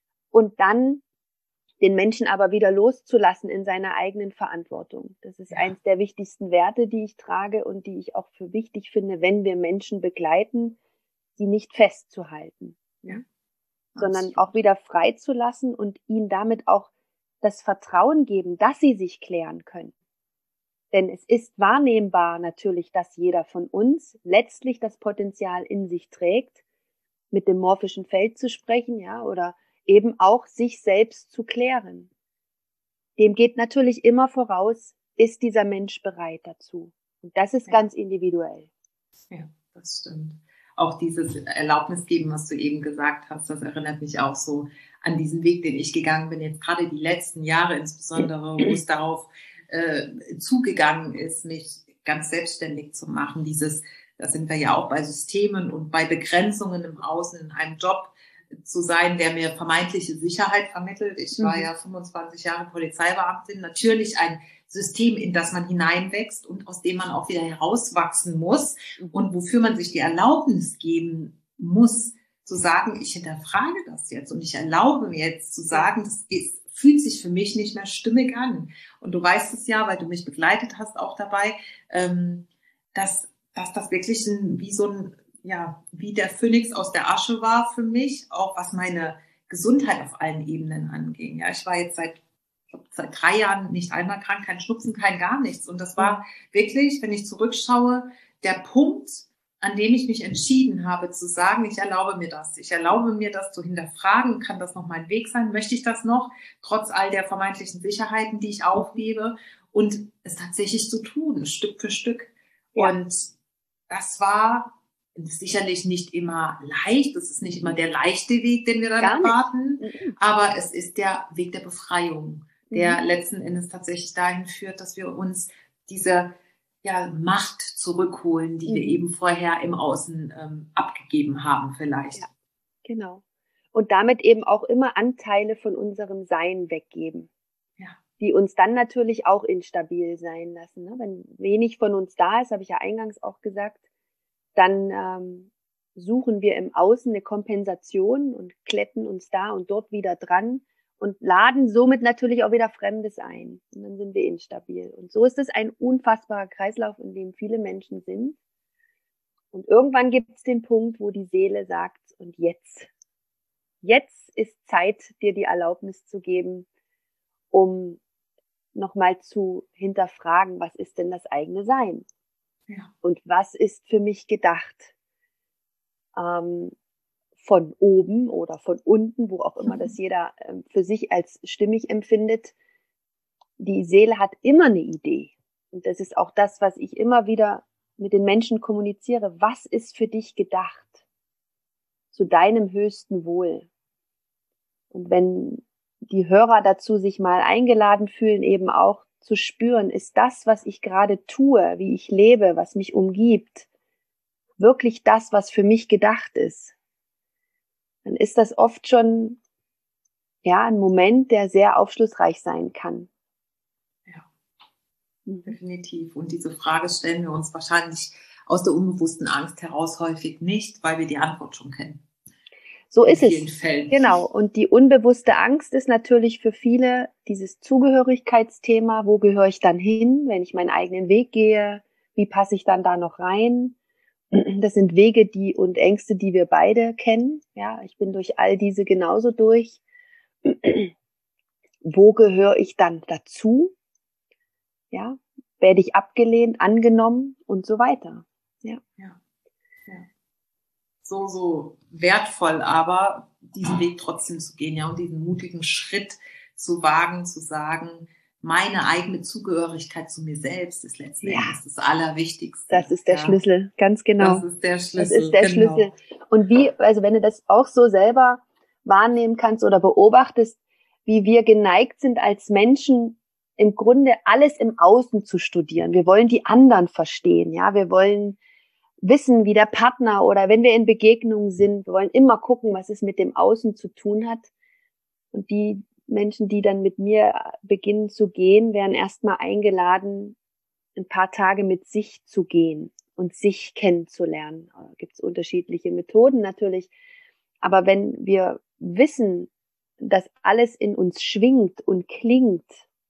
Speaker 2: und dann den Menschen aber wieder loszulassen in seiner eigenen Verantwortung. Das ist
Speaker 1: Ja.
Speaker 2: eins der wichtigsten Werte, die ich trage und die ich auch für wichtig finde, wenn wir Menschen begleiten, sie nicht festzuhalten,
Speaker 1: Ja.
Speaker 2: sondern auch wieder freizulassen und ihnen damit auch das Vertrauen geben, dass sie sich klären können. Denn es ist wahrnehmbar natürlich, dass jeder von uns letztlich das Potenzial in sich trägt, mit dem morphischen Feld zu sprechen, ja, oder eben auch sich selbst zu klären. Dem geht natürlich immer voraus, ist dieser Mensch bereit dazu. Und das ist
Speaker 1: Ja.
Speaker 2: ganz individuell.
Speaker 1: Ja, das stimmt. Auch dieses Erlaubnis geben, was du eben gesagt hast, das erinnert mich auch so an diesen Weg, den ich gegangen bin, jetzt gerade die letzten Jahre insbesondere, wo es darauf äh, zugegangen ist, mich ganz selbstständig zu machen. Dieses, da sind wir ja auch bei Systemen und bei Begrenzungen im Außen, in einem Job zu sein, der mir vermeintliche Sicherheit vermittelt. Ich war
Speaker 2: Mhm.
Speaker 1: ja fünfundzwanzig Jahre Polizeibeamtin, natürlich ein System, in das man hineinwächst und aus dem man auch wieder herauswachsen muss und wofür man sich die Erlaubnis geben muss, zu sagen, ich hinterfrage das jetzt und ich erlaube mir jetzt zu sagen, das ist, fühlt sich für mich nicht mehr stimmig an. Und du weißt es ja, weil du mich begleitet hast auch dabei, ähm, dass, dass das wirklich ein, wie so ein, ja, wie der Phönix aus der Asche war für mich, auch was meine Gesundheit auf allen Ebenen anging. Ja, ich war jetzt seit seit drei Jahren nicht einmal krank, kein Schnupfen, kein gar nichts. Und das war wirklich, wenn ich zurückschaue, der Punkt, an dem ich mich entschieden habe zu sagen, ich erlaube mir das. Ich erlaube mir das zu hinterfragen. Kann das noch mein Weg sein? Möchte ich das noch? Trotz all der vermeintlichen Sicherheiten, die ich aufgebe. Und es tatsächlich zu tun, Stück für Stück. Ja. Und das war sicherlich nicht immer leicht. Das ist nicht immer der leichte Weg, den wir dann erwarten. Aber es ist der Weg der Befreiung, der mhm. letzten Endes tatsächlich dahin führt, dass wir uns diese ja, Macht zurückholen, die mhm. wir eben vorher im Außen ähm, abgegeben haben vielleicht.
Speaker 2: Ja, genau. Und damit eben auch immer Anteile von unserem Sein weggeben,
Speaker 1: ja.
Speaker 2: die uns dann natürlich auch instabil sein lassen. Ne? Wenn wenig von uns da ist, habe ich ja eingangs auch gesagt, dann ähm, suchen wir im Außen eine Kompensation und kletten uns da und dort wieder dran und laden somit natürlich auch wieder Fremdes ein. Und dann sind wir instabil. Und so ist es ein unfassbarer Kreislauf, in dem viele Menschen sind. Und irgendwann gibt es den Punkt, wo die Seele sagt, und jetzt, jetzt ist Zeit, dir die Erlaubnis zu geben, um nochmal zu hinterfragen, was ist denn das eigene Sein?
Speaker 1: Ja.
Speaker 2: Und was ist für mich gedacht? Ähm, von oben oder von unten, wo auch immer das jeder ähm, für sich als stimmig empfindet. Die Seele hat immer eine Idee. Und das ist auch das, was ich immer wieder mit den Menschen kommuniziere. Was ist für dich gedacht? Zu deinem höchsten Wohl. Und wenn die Hörer dazu sich mal eingeladen fühlen, eben auch zu spüren, ist das, was ich gerade tue, wie ich lebe, was mich umgibt, wirklich das, was für mich gedacht ist, dann ist das oft schon ja ein Moment, der sehr aufschlussreich sein kann.
Speaker 1: Ja, definitiv. Und diese Frage stellen wir uns wahrscheinlich aus der unbewussten Angst heraus häufig nicht, weil wir die Antwort schon kennen.
Speaker 2: So
Speaker 1: In
Speaker 2: ist
Speaker 1: vielen
Speaker 2: es.
Speaker 1: Fällen.
Speaker 2: Genau. Und die unbewusste Angst ist natürlich für viele dieses Zugehörigkeitsthema. Wo gehöre ich dann hin, wenn ich meinen eigenen Weg gehe? Wie passe ich dann da noch rein? Das sind Wege, die und Ängste, die wir beide kennen. Ja, ich bin durch all diese genauso durch. Wo gehöre ich dann dazu? Ja, werde ich abgelehnt, angenommen und so weiter. Ja.
Speaker 1: Ja. Ja. So, so wertvoll, aber diesen Weg trotzdem zu gehen, ja, und diesen mutigen Schritt zu wagen, zu sagen, meine eigene Zugehörigkeit zu mir selbst ist letzten
Speaker 2: Ja.
Speaker 1: Endes das Allerwichtigste.
Speaker 2: Das ist der
Speaker 1: ja.
Speaker 2: Schlüssel, ganz genau.
Speaker 1: Das ist der Schlüssel.
Speaker 2: Das ist der
Speaker 1: genau.
Speaker 2: Schlüssel. Und wie, also wenn du das auch so selber wahrnehmen kannst oder beobachtest, wie wir geneigt sind als Menschen, im Grunde alles im Außen zu studieren. Wir wollen die anderen verstehen, ja. Wir wollen wissen, wie der Partner oder wenn wir in Begegnungen sind, wir wollen immer gucken, was es mit dem Außen zu tun hat. Und die Menschen, die dann mit mir beginnen zu gehen, werden erstmal eingeladen, ein paar Tage mit sich zu gehen und sich kennenzulernen. Da gibt es unterschiedliche Methoden natürlich. Aber wenn wir wissen, dass alles in uns schwingt und klingt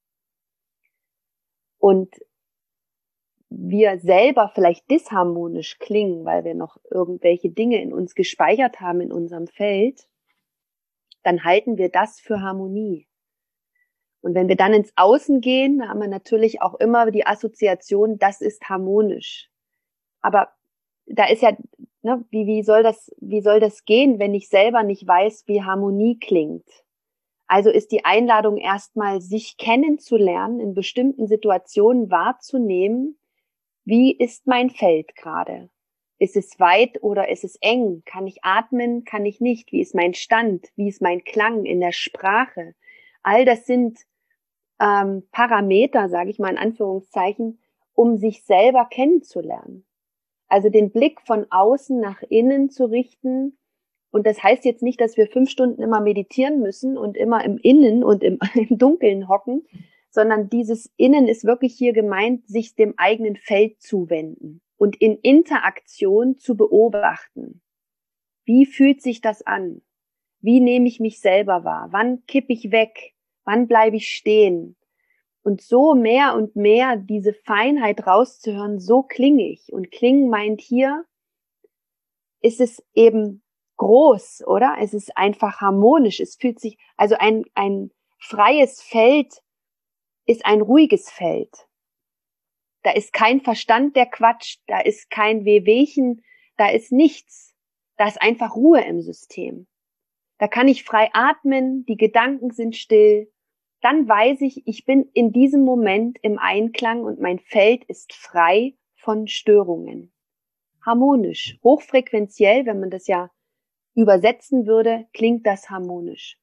Speaker 2: und wir selber vielleicht disharmonisch klingen, weil wir noch irgendwelche Dinge in uns gespeichert haben in unserem Feld, dann halten wir das für Harmonie. Und wenn wir dann ins Außen gehen, haben wir natürlich auch immer die Assoziation, das ist harmonisch. Aber da ist ja, ne, wie, wie soll das, wie soll das gehen, wenn ich selber nicht weiß, wie Harmonie klingt? Also ist die Einladung erstmal, sich kennenzulernen, in bestimmten Situationen wahrzunehmen, wie ist mein Feld gerade? Ist es weit oder ist es eng? Kann ich atmen? Kann ich nicht? Wie ist mein Stand? Wie ist mein Klang in der Sprache? All das sind ähm, Parameter, sage ich mal in Anführungszeichen, um sich selber kennenzulernen. Also den Blick von außen nach innen zu richten. Und das heißt jetzt nicht, dass wir fünf Stunden immer meditieren müssen und immer im Innen und im, im Dunkeln hocken, sondern dieses Innen ist wirklich hier gemeint, sich dem eigenen Feld zuwenden und in Interaktion zu beobachten. Wie fühlt sich das an? Wie nehme ich mich selber wahr? Wann kippe ich weg? Wann bleibe ich stehen? Und so mehr und mehr diese Feinheit rauszuhören, so klinge ich. Und klingen meint hier, ist es eben groß, oder? Es ist einfach harmonisch. Es fühlt sich, also ein, ein freies Feld ist ein ruhiges Feld. Da ist kein Verstand, der quatscht, da ist kein Wehwehchen, da ist nichts. Da ist einfach Ruhe im System. Da kann ich frei atmen, die Gedanken sind still. Dann weiß ich, ich bin in diesem Moment im Einklang und mein Feld ist frei von Störungen. Harmonisch, hochfrequenziell, wenn man das ja übersetzen würde, klingt das harmonisch.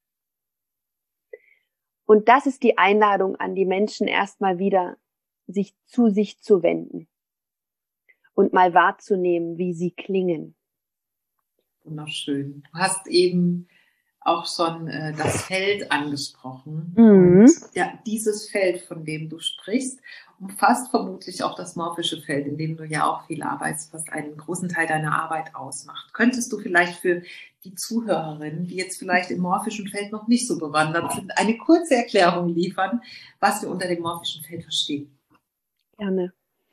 Speaker 2: Und das ist die Einladung an die Menschen, erstmal wieder sich zu sich zu wenden und mal wahrzunehmen, wie sie klingen.
Speaker 1: Wunderschön. Du hast eben auch schon äh, das Feld angesprochen.
Speaker 2: Mhm.
Speaker 1: Und ja, dieses Feld, von dem du sprichst, umfasst vermutlich auch das morphische Feld, in dem du ja auch viel arbeitest, was einen großen Teil deiner Arbeit ausmacht. Könntest du vielleicht für die Zuhörerinnen, die jetzt vielleicht im morphischen Feld noch nicht so bewandert sind, eine kurze Erklärung liefern, was wir unter dem morphischen Feld verstehen?
Speaker 2: Gerne.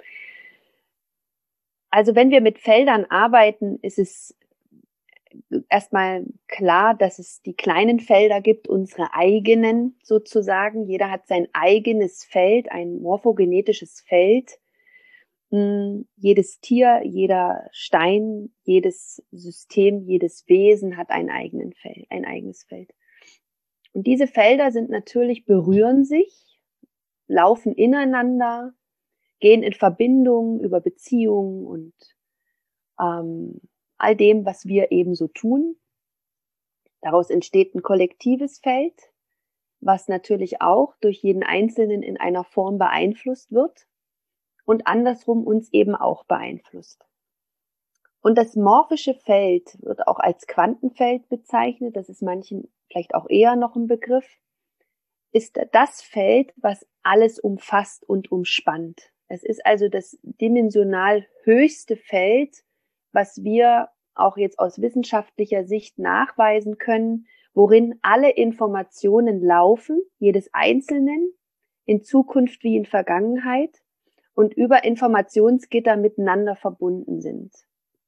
Speaker 2: Also wenn wir mit Feldern arbeiten, ist es erstmal klar, dass es die kleinen Felder gibt, unsere eigenen sozusagen. Jeder hat sein eigenes Feld, ein morphogenetisches Feld. Jedes Tier, jeder Stein, jedes System, jedes Wesen hat ein, eigenen Feld, ein eigenes Feld. Und diese Felder sind natürlich, berühren sich, laufen ineinander, gehen in Verbindung über Beziehungen und ähm, all dem, was wir eben so tun. Daraus entsteht ein kollektives Feld, was natürlich auch durch jeden Einzelnen in einer Form beeinflusst wird und andersrum uns eben auch beeinflusst. Und das morphische Feld wird auch als Quantenfeld bezeichnet, das ist manchen vielleicht auch eher noch ein Begriff, ist das Feld, was alles umfasst und umspannt. Es ist also das dimensional höchste Feld, was wir auch jetzt aus wissenschaftlicher Sicht nachweisen können, worin alle Informationen laufen, jedes Einzelnen, in Zukunft wie in Vergangenheit, und über Informationsgitter miteinander verbunden sind.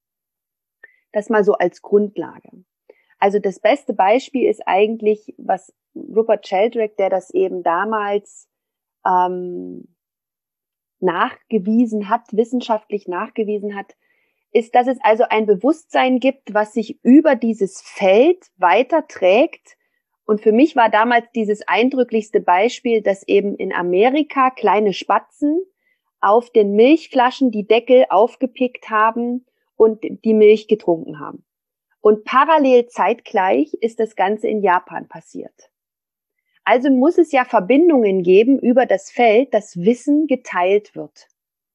Speaker 2: Das mal so als Grundlage. Also das beste Beispiel ist eigentlich, was Rupert Sheldrake, der das eben damals ähm, nachgewiesen hat, wissenschaftlich nachgewiesen hat, ist, dass es also ein Bewusstsein gibt, was sich über dieses Feld weiterträgt. Und für mich war damals dieses eindrücklichste Beispiel, dass eben in Amerika kleine Spatzen auf den Milchflaschen die Deckel aufgepickt haben und die Milch getrunken haben. Und parallel zeitgleich ist das Ganze in Japan passiert. Also muss es ja Verbindungen geben über das Feld, dass Wissen geteilt wird.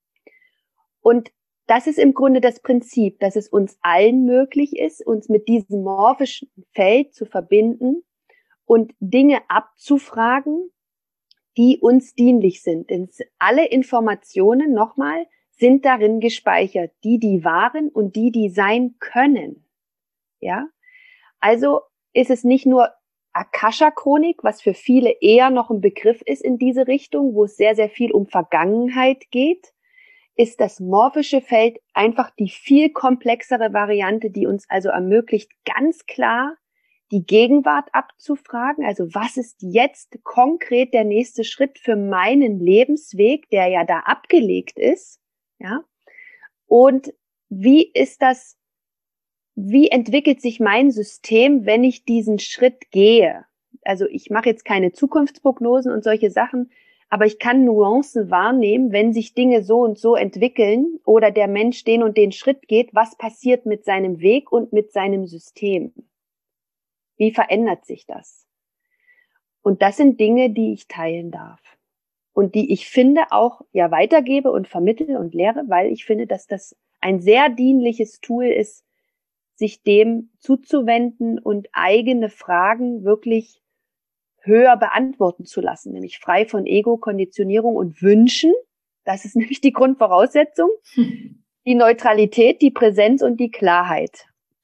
Speaker 2: Und das ist im Grunde das Prinzip, dass es uns allen möglich ist, uns mit diesem morphischen Feld zu verbinden und Dinge abzufragen, die uns dienlich sind. Denn alle Informationen, nochmal, sind darin gespeichert, die, die waren und die, die sein können. Ja? Also ist es nicht nur Akasha-Chronik, was für viele eher noch ein Begriff ist in diese Richtung, wo es sehr, sehr viel um Vergangenheit geht, ist das morphische Feld einfach die viel komplexere Variante, die uns also ermöglicht, ganz klar die Gegenwart abzufragen. Also was ist jetzt konkret der nächste Schritt für meinen Lebensweg, der ja da abgelegt ist, ja? Und wie ist das, wie entwickelt sich mein System, wenn ich diesen Schritt gehe? Also ich mache jetzt keine Zukunftsprognosen und solche Sachen, aber ich kann Nuancen wahrnehmen, wenn sich Dinge so und so entwickeln oder der Mensch den und den Schritt geht, was passiert mit seinem Weg und mit seinem System? Wie verändert sich das? Und das sind Dinge, die ich teilen darf und die ich finde auch ja weitergebe und vermittle und lehre, weil ich finde, dass das ein sehr dienliches Tool ist, sich dem zuzuwenden und eigene Fragen wirklich höher beantworten zu lassen, nämlich frei von Ego, Konditionierung und Wünschen. Das ist nämlich die Grundvoraussetzung. Hm. Die Neutralität, die Präsenz und die Klarheit.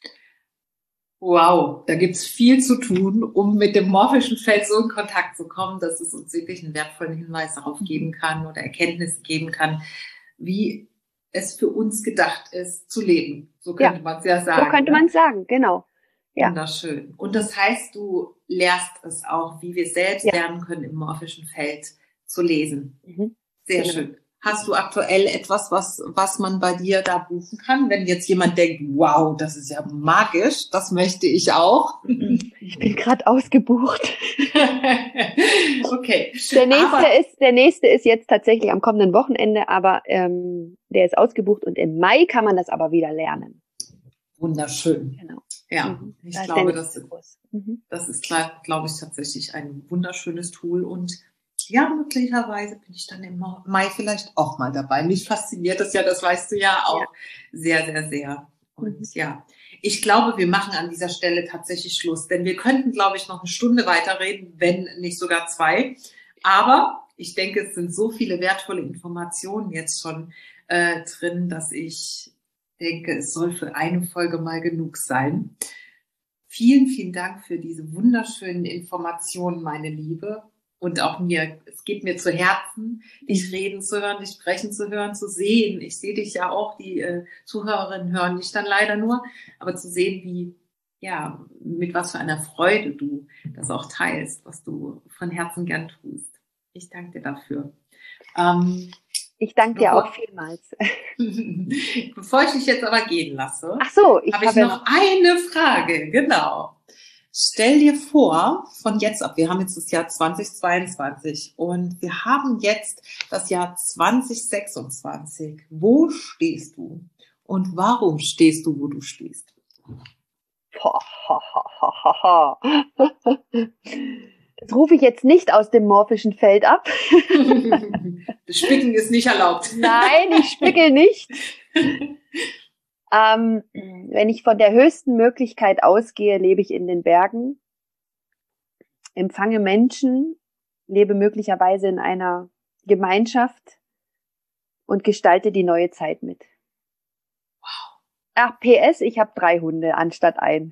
Speaker 1: Wow, da gibt's viel zu tun, um mit dem morphischen Feld so in Kontakt zu kommen, dass es uns wirklich einen wertvollen Hinweis darauf geben kann oder Erkenntnis geben kann, wie es für uns gedacht ist, zu leben. So könnte ja. man es ja sagen.
Speaker 2: So könnte man es sagen, genau.
Speaker 1: Ja. Wunderschön. Und das heißt, du lehrst es auch, wie wir selbst ja. lernen können, im morphischen Feld zu lesen. Mhm. Sehr genau. schön. Hast du aktuell etwas, was, was man bei dir da buchen kann? Wenn jetzt jemand denkt, wow, das ist ja magisch, das möchte ich auch.
Speaker 2: Ich bin gerade ausgebucht.
Speaker 1: Okay.
Speaker 2: Der nächste aber, ist, der nächste ist jetzt tatsächlich am kommenden Wochenende, aber ähm, der ist ausgebucht und im Mai kann man das aber wieder lernen.
Speaker 1: Wunderschön.
Speaker 2: Genau.
Speaker 1: Ja, mhm. ich das glaube, das, mhm. das ist, glaube ich, tatsächlich ein wunderschönes Tool und ja, möglicherweise bin ich dann im Mai vielleicht auch mal dabei. Mich fasziniert das ja, das weißt du ja auch ja. sehr, sehr, sehr. Und mhm. ja, ich glaube, wir machen an dieser Stelle tatsächlich Schluss, denn wir könnten, glaube ich, noch eine Stunde weiterreden, wenn nicht sogar zwei. Aber ich denke, es sind so viele wertvolle Informationen jetzt schon äh, drin, dass ich denke, es soll für eine Folge mal genug sein. Vielen, vielen Dank für diese wunderschönen Informationen, meine Liebe. Und auch mir, es geht mir zu Herzen, dich reden zu hören, dich sprechen zu hören, zu sehen. Ich sehe dich ja auch, die äh, Zuhörerinnen hören dich dann leider nur, aber zu sehen, wie, ja, mit was für einer Freude du das auch teilst, was du von Herzen gern tust. Ich danke dir dafür. Ähm,
Speaker 2: ich danke dir auch vielmals.
Speaker 1: Bevor ich dich jetzt aber gehen lasse,
Speaker 2: Ach so, ich
Speaker 1: habe ich noch eine Frage, genau. Stell dir vor, von jetzt ab, wir haben jetzt das Jahr zweitausendzweiundzwanzig und wir haben jetzt das Jahr zweitausendsechsundzwanzig. Wo stehst du und warum stehst du, wo du stehst?
Speaker 2: Das rufe ich jetzt nicht aus dem morphischen Feld ab.
Speaker 1: Das Spicken ist nicht erlaubt.
Speaker 2: Nein, ich spickel nicht. Ähm, wenn ich von der höchsten Möglichkeit ausgehe, lebe ich in den Bergen, empfange Menschen, lebe möglicherweise in einer Gemeinschaft und gestalte die neue Zeit mit.
Speaker 1: Wow.
Speaker 2: Ach, P S, ich habe drei Hunde anstatt ein.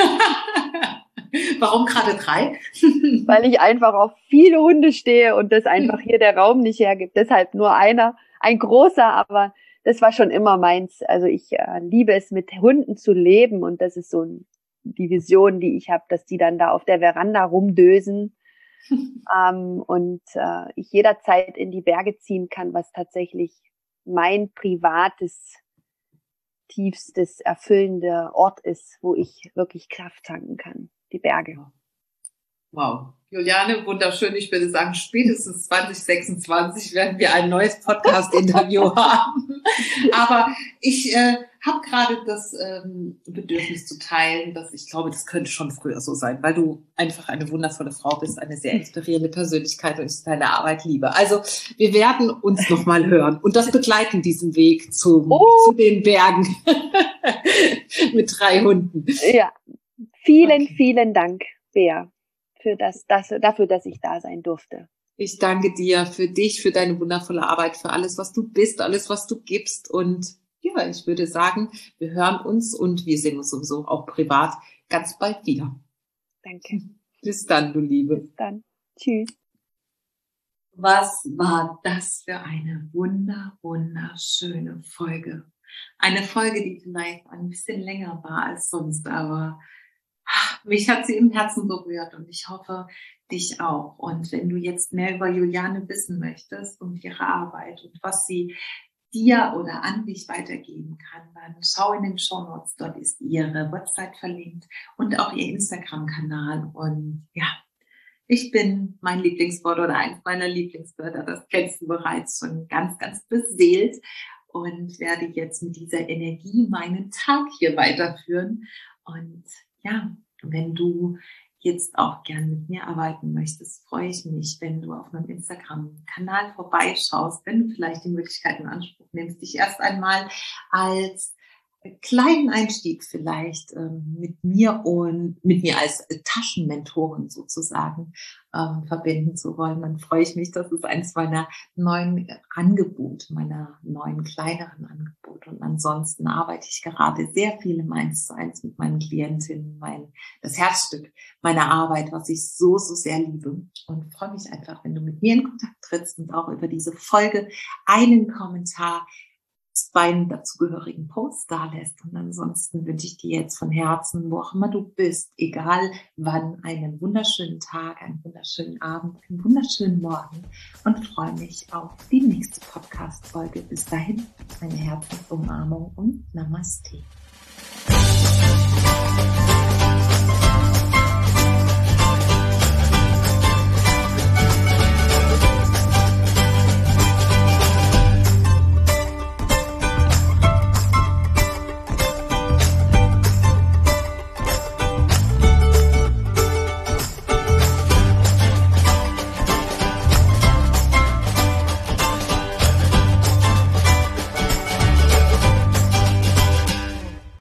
Speaker 1: Warum gerade drei?
Speaker 2: Weil ich einfach auf viele Hunde stehe und das einfach hier der Raum nicht hergibt. Deshalb nur einer, ein großer, aber das war schon immer meins. Also ich äh, liebe es, mit Hunden zu leben und das ist so ein, die Vision, die ich habe, dass die dann da auf der Veranda rumdösen ähm, und äh, ich jederzeit in die Berge ziehen kann, was tatsächlich mein privates, tiefstes, erfüllender Ort ist, wo ich wirklich Kraft tanken kann, die Berge.
Speaker 1: Wow. Juliane, wunderschön. Ich würde sagen, spätestens zwanzig sechsundzwanzig werden wir ein neues Podcast-Interview haben. Aber ich äh, habe gerade das ähm, Bedürfnis zu teilen, dass ich glaube, das könnte schon früher so sein, weil du einfach eine wundervolle Frau bist, eine sehr inspirierende Persönlichkeit und ich deine Arbeit liebe. Also wir werden uns nochmal hören und das begleiten, diesen Weg zum,
Speaker 2: oh.
Speaker 1: zu den Bergen mit drei Hunden.
Speaker 2: Ja, vielen,
Speaker 1: okay.
Speaker 2: vielen Dank, Bea. Für das, das, dafür, dass ich da sein durfte.
Speaker 1: Ich danke dir für dich, für deine wundervolle Arbeit, für alles, was du bist, alles, was du gibst. Und ja, ich würde sagen, wir hören uns und wir sehen uns sowieso auch privat ganz bald wieder.
Speaker 2: Danke.
Speaker 1: Bis dann, du Liebe.
Speaker 2: Bis dann. Tschüss.
Speaker 1: Was war das für eine wunder, wunderschöne Folge? Eine Folge, die vielleicht ein bisschen länger war als sonst, aber mich hat sie im Herzen berührt und ich hoffe, dich auch. Und wenn du jetzt mehr über Juliane wissen möchtest und ihre Arbeit und was sie dir oder an dich weitergeben kann, dann schau in den Shownotes, dort ist ihre Website verlinkt und auch ihr Instagram-Kanal. Und ja, ich bin mein Lieblingswort oder eins meiner Lieblingswörter, das kennst du bereits, schon ganz, ganz beseelt und werde jetzt mit dieser Energie meinen Tag hier weiterführen. Und ja, wenn du jetzt auch gern mit mir arbeiten möchtest, freue ich mich, wenn du auf meinem Instagram-Kanal vorbeischaust, wenn du vielleicht die Möglichkeit in Anspruch nimmst, dich erst einmal als kleinen Einstieg vielleicht ähm, mit mir und mit mir als äh, Taschenmentorin sozusagen ähm, verbinden zu wollen. Dann freue ich mich, das ist eins meiner neuen Angebote, meiner neuen kleineren Angebote. Und ansonsten arbeite ich gerade sehr viel im eins zu eins mit meinen Klientinnen, mein, das Herzstück meiner Arbeit, was ich so, so sehr liebe. Und freue mich einfach, wenn du mit mir in Kontakt trittst und auch über diese Folge einen Kommentar beiden dazugehörigen Posts da lässt. Und ansonsten wünsche ich dir jetzt von Herzen, wo auch immer du bist, egal wann, einen wunderschönen Tag, einen wunderschönen Abend, einen wunderschönen Morgen und freue mich auf die nächste Podcast-Folge. Bis dahin, eine Herzensumarmung und Namaste.